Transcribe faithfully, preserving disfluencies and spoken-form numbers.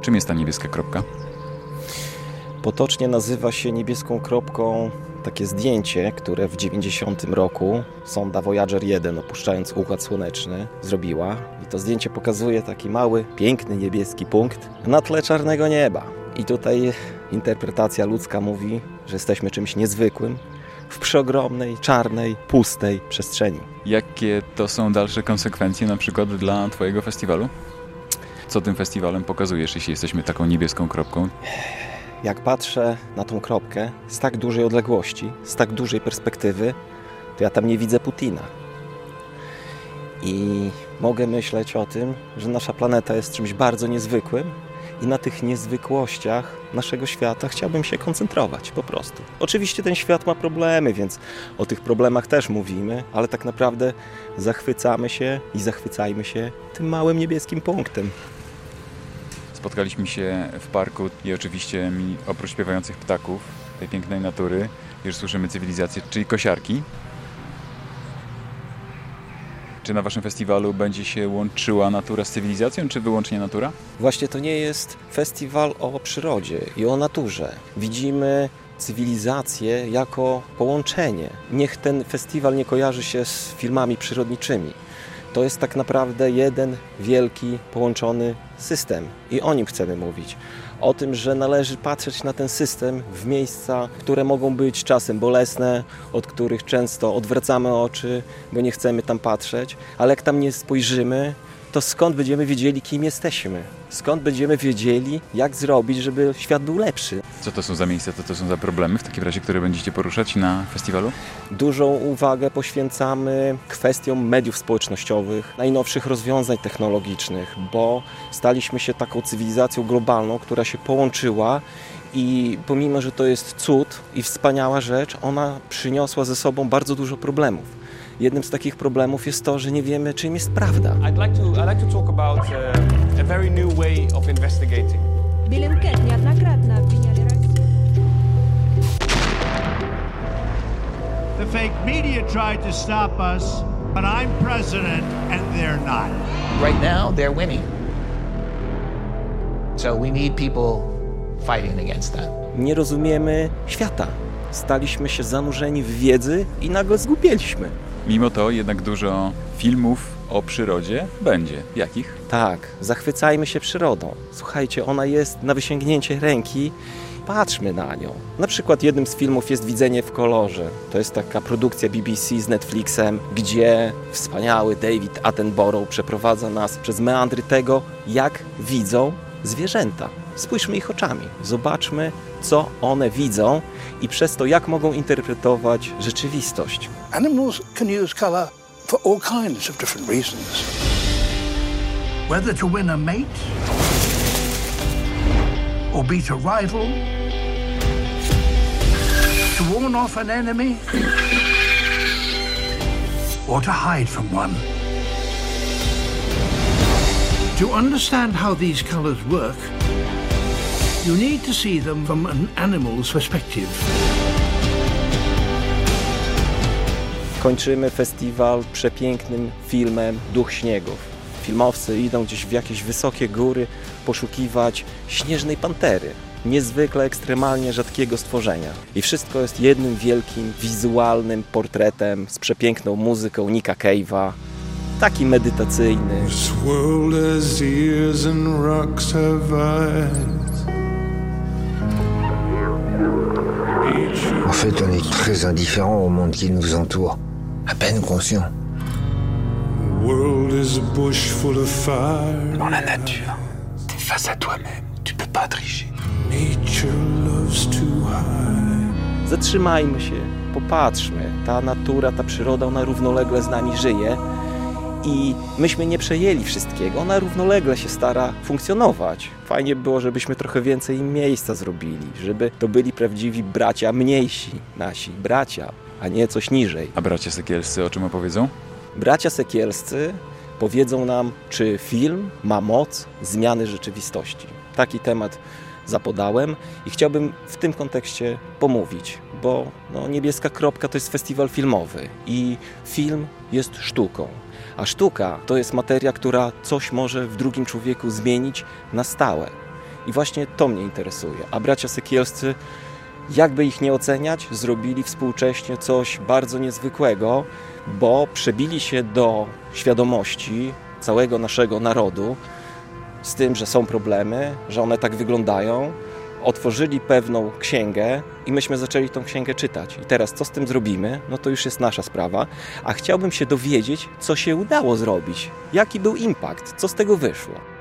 Czym jest ta niebieska kropka? Potocznie nazywa się niebieską kropką takie zdjęcie, które w dziewięćdziesiątym roku sonda Voyager jeden, opuszczając Układ Słoneczny, zrobiła. I to zdjęcie pokazuje taki mały, piękny niebieski punkt na tle czarnego nieba. I tutaj interpretacja ludzka mówi, że jesteśmy czymś niezwykłym w przeogromnej, czarnej, pustej przestrzeni. Jakie to są dalsze konsekwencje na przykład dla twojego festiwalu? Co tym festiwalem pokazujesz, jeśli jesteśmy taką niebieską kropką? Jak patrzę na tą kropkę z tak dużej odległości, z tak dużej perspektywy, to ja tam nie widzę Putina. I mogę myśleć o tym, że nasza planeta jest czymś bardzo niezwykłym i na tych niezwykłościach naszego świata chciałbym się koncentrować po prostu. Oczywiście ten świat ma problemy, więc o tych problemach też mówimy, ale tak naprawdę zachwycamy się i zachwycajmy się tym małym niebieskim punktem. Spotkaliśmy się w parku i oczywiście mi, oprócz śpiewających ptaków, tej pięknej natury, już słyszymy cywilizację, czyli kosiarki. Czy na waszym festiwalu będzie się łączyła natura z cywilizacją, czy wyłącznie natura? Właśnie to nie jest festiwal o przyrodzie i o naturze. Widzimy cywilizację jako połączenie. Niech ten festiwal nie kojarzy się z filmami przyrodniczymi. To jest tak naprawdę jeden wielki, połączony system i o nim chcemy mówić. O tym, że należy patrzeć na ten system w miejsca, które mogą być czasem bolesne, od których często odwracamy oczy, bo nie chcemy tam patrzeć, ale jak tam nie spojrzymy, to skąd będziemy wiedzieli, kim jesteśmy? Skąd będziemy wiedzieli, jak zrobić, żeby świat był lepszy? Co to są za miejsca, co to są za problemy w takim razie, które będziecie poruszać na festiwalu? Dużą uwagę poświęcamy kwestiom mediów społecznościowych, najnowszych rozwiązań technologicznych, bo staliśmy się taką cywilizacją globalną, która się połączyła i pomimo, że to jest cud i wspaniała rzecz, ona przyniosła ze sobą bardzo dużo problemów. Jednym z takich problemów jest to, że nie wiemy, czym jest prawda. I'd like to, I'd like to talk about uh, a very new way of investigating. The fake media tried to stop us, but I'm president and they're not. Right now, they're winning. So we need people fighting against that. Nie rozumiemy świata. Staliśmy się zanurzeni w wiedzy i nagle zgubiliśmy. Mimo to jednak dużo filmów o przyrodzie będzie. Jakich? Tak, zachwycajmy się przyrodą. Słuchajcie, ona jest na wysięgnięcie ręki. Patrzmy na nią. Na przykład jednym z filmów jest Widzenie w kolorze. To jest taka produkcja B B C z Netflixem, gdzie wspaniały David Attenborough przeprowadza nas przez meandry tego, jak widzą zwierzęta. Spójrzmy ich oczami. Zobaczmy, co one widzą i przez to, jak mogą interpretować rzeczywistość. Animals can use color for all kinds of different reasons. Whether to win a mate or beat a rival, to warn off an enemy or to hide from one. To understand how these colors work, you need to see them from an animal's perspective. Kończymy festiwal przepięknym filmem Duch Śniegów. Filmowcy idą gdzieś w jakieś wysokie góry poszukiwać śnieżnej pantery. Niezwykle, ekstremalnie rzadkiego stworzenia. I wszystko jest jednym wielkim, wizualnym portretem z przepiękną muzyką Nicka Cave'a. Taki medytacyjny. En fait, on est très indifférent au monde qui nous entoure, à peine conscient. Dans la nature, t'es face à toi-même, tu peux pas tricher. Zatrzymajmy się, popatrzmy. Ta natura, ta przyroda, ona równolegle z nami żyje i myśmy nie przejęli wszystkiego. Ona równolegle się stara funkcjonować. Fajnie było, żebyśmy trochę więcej im miejsca zrobili, żeby to byli prawdziwi bracia, mniejsi nasi bracia, a nie coś niżej. A bracia Sekielscy o czym opowiedzą? Bracia Sekielscy powiedzą nam, czy film ma moc zmiany rzeczywistości. Taki temat zapodałem i chciałbym w tym kontekście pomówić, bo no, Niebieska Kropka to jest festiwal filmowy i film jest sztuką. A sztuka to jest materia, która coś może w drugim człowieku zmienić na stałe. I właśnie to mnie interesuje. A bracia Sekielscy, jakby ich nie oceniać, zrobili współcześnie coś bardzo niezwykłego, bo przebili się do świadomości całego naszego narodu z tym, że są problemy, że one tak wyglądają. Otworzyli pewną księgę i myśmy zaczęli tą księgę czytać. I teraz co z tym zrobimy, no to już jest nasza sprawa. A chciałbym się dowiedzieć, co się udało zrobić. Jaki był impact, co z tego wyszło.